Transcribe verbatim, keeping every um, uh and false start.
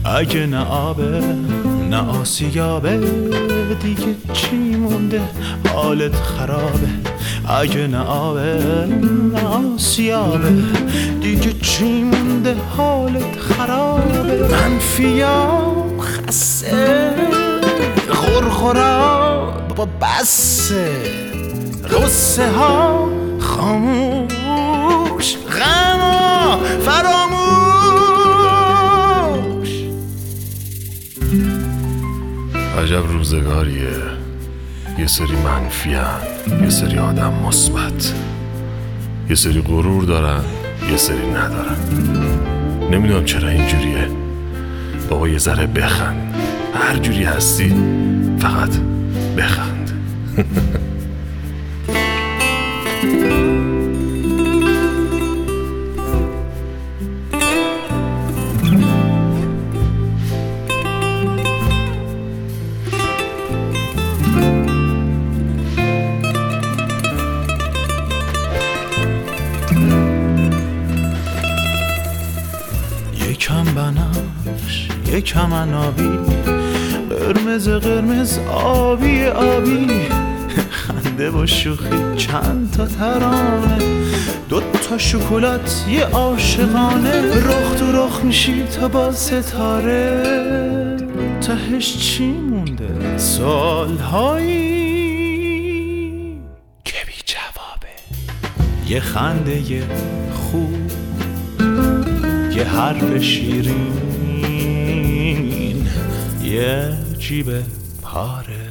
اگه نه آبه نه آسیابه دیگه چی مونده حالت خرابه. اگه نه آبه نه آسیابه دیگه چی مونده حالت خرابه. منفیام خسته غرغرا بابا بسه، غصه ها خاموش، غم فراموش. عجب روزگاریه، یه سری منفی‌ان، یه سری آدم مثبت، یه سری غرور دارن یه سری ندارن. نمیدونم چرا اینجوریه. بابا یه ذره بخند، هر جوری هستی فقط بخند. یکم بنفش یکم عنابی، قرمز قرمز آبی آبی، خنده و شوخی چند تا ترانه، دو تا شکلات یه عاشقانه، رخ تو رخ میشی تا با ستاره، تهش چی مونده سالهایی که بی جوابه. یه خنده یه خوب، یه حرف شیرین، یه جیب پاره.